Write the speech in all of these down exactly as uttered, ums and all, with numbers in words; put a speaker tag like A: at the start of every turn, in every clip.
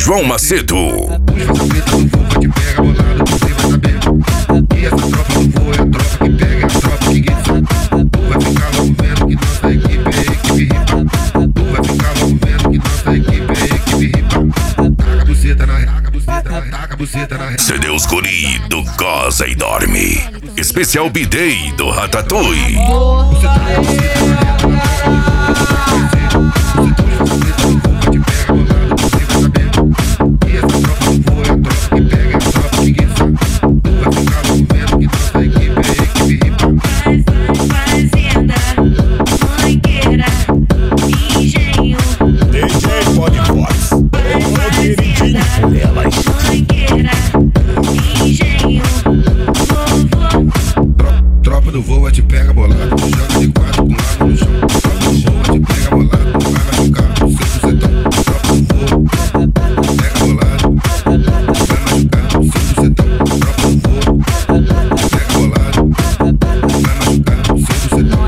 A: João Macedo.
B: E essa tropa do voo é a tropa que pega, é a tropa que guisa. Tu vai ficar logo vendo que nossa equipe é equipe ripa. Tu vai ficar logo vendo que nossa equipe é equipe ripa. Taca a buceta na taca a buceta na taca a buceta na
A: C D Os Guri do Goza e Dorme. Especial B-Day do Ratatouille.
B: Tropa do voo te pega bolado, joga de quatro com água no chão. Tropa do voo te pega bolado, vai machucar no seu bucetão. Tropa do voo pega bolado, vai machucar no seu bucetão. Tropa do voo pega bolado, vai machucar no seu bucetão.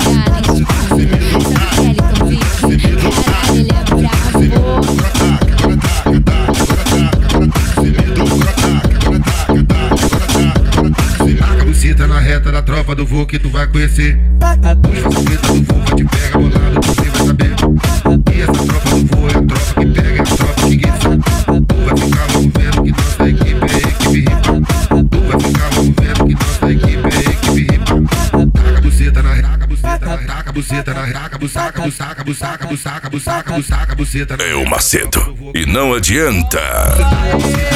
B: Na reta da tropa do voo que tu vai conhecer. Os facilitas do voo vai te pegar bolado, você vai saber. E essa tropa do voo é a tropa que pega, é a tropa que guisa. Tu vai ficar logo vendo que nossa equipe é equipe ripa. Tu vai ficar logo vendo que nossa equipe é equipe ripa. Taca a buceta na taca a buceta na taca a buceta na taca a buceta na taca a buceta na taca a buceta na
A: É o Macedo. E não adianta.